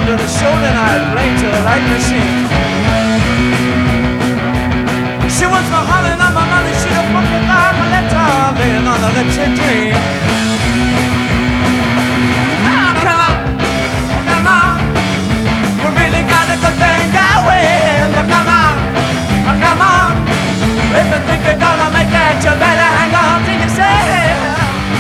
to the show tonight, playing to the light machine. She wants me hollering on my money, she don't fucking like my letter, laying on the electric dream. Oh, come on, come on, you really got a good thing going. Come on, come on, if you think you're gonna make it, you better hang on to yourself.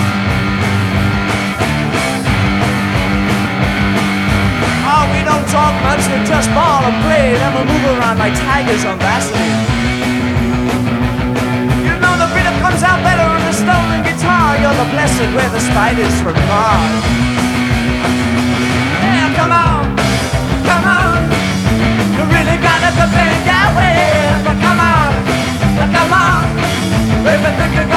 Oh, we don't talk much, we just ball and play, then we move around like tigers on Vaseline. The rhythm comes out better on the stolen guitar. You're the blessed where the spiders from Mars. Yeah, come on, come on. You really got a good thing going. But come on, if you think you're